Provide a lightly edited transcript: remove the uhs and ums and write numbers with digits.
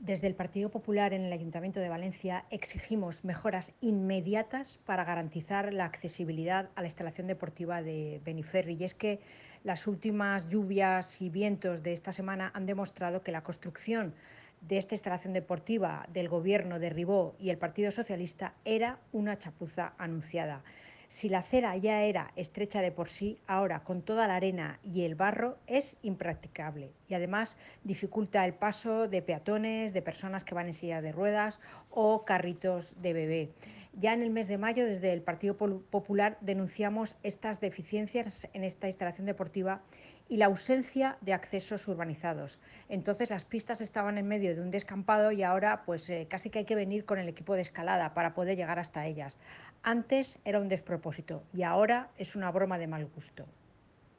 Desde el Partido Popular en el Ayuntamiento de Valencia exigimos mejoras inmediatas para garantizar la accesibilidad a la instalación deportiva de Beniferri. Y es que las últimas lluvias y vientos de esta semana han demostrado que la construcción de esta instalación deportiva del Gobierno de Ribó y el Partido Socialista era una chapuza anunciada. Si la acera ya era estrecha de por sí, ahora con toda la arena y el barro es impracticable y además dificulta el paso de peatones, de personas que van en silla de ruedas o carritos de bebé. Ya en el mes de mayo, desde el Partido Popular, denunciamos estas deficiencias en esta instalación deportiva y la ausencia de accesos urbanizados. Entonces las pistas estaban en medio de un descampado y ahora pues casi que hay que venir con el equipo de escalada para poder llegar hasta ellas. Antes era un despropósito y ahora es una broma de mal gusto.